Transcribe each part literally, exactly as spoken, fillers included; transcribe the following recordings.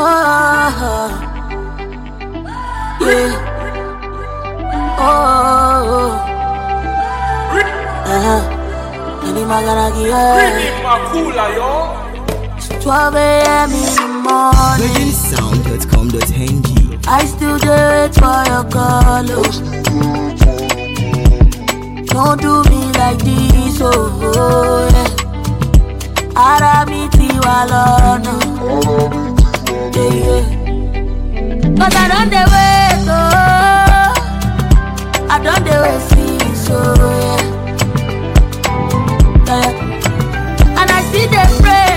Oh, yeah. Oh, uh-huh. Any magaragi, it's twelve a.m. in the morning. virgin sound dot com dot n g. I still do it for your call. Don't do me like this, oh yeah. Arabiti walona, yeah yeah. Cause I don't dey wait, oh, I don't dey wait, see, so yeah, yeah. And I still dey pray,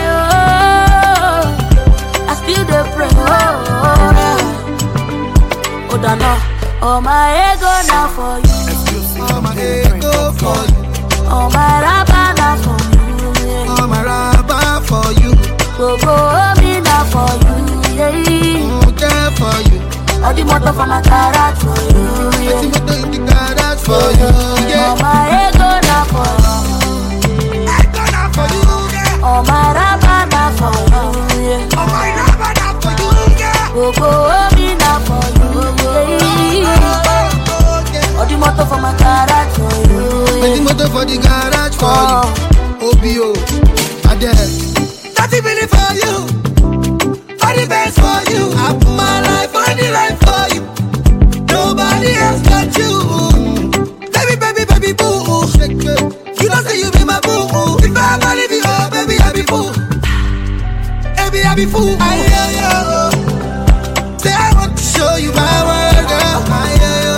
oh, I still dey pray, oh yeah. Oh Dana, oh my ego now for you. All my ego for you. All my raba now for you, yeah. All my raba for you. Go go me now for you, yeah. Oh, there for you. All the motor for my garage for you, yeah. All the motor in the garage for you, yeah. All my ego now for you. Ego now for you, yeah. All my raba now for you, yeah. All my raba now for you, yeah. Go go me now for you, yeah. All the motor for my garage for you, yeah. All the motor for the garage for you. O B O, Adele. thirty million for you. All the best for you. I put my life on the line for you. Nobody else got you. Baby, baby, baby, boo. You don't say you be my boo. If I ever leave you, oh, baby, I be fool. Baby, I be fool. I hear you. Say I want to show you my world, girl. I hear you.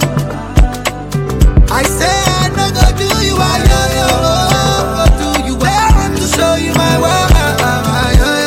I say I no go do you, I hear you. Go do you. I want to show you my world. I hear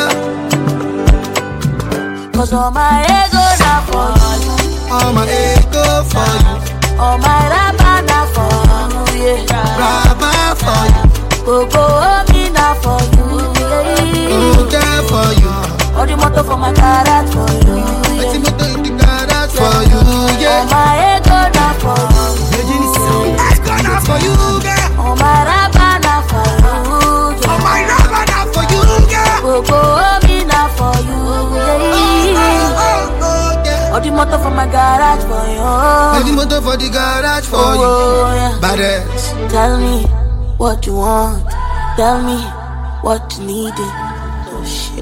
you. Cause all my ego now for you. All my ego for you. All my raba now for you, yeah. Raba for you. Go go me now for you, yeah. Oh, there for you. All the motor for my garage for you, Let yeah. me motor in the garage for you, All yeah. my ego now for you. virgin sound I got now for you, girl. All my raba now for you, yeah. All my raba now for you, girl. Go go me now for you, yeah. Oh, oh, yeah. All the motor for my garage for you. Let me motor for the garage for you. Oh, yeah. Badass. Tell me what you want. Tell me what you needed. Oh shit.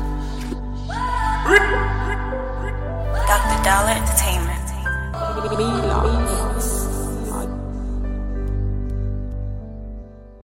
Doctor Dollar Entertainment.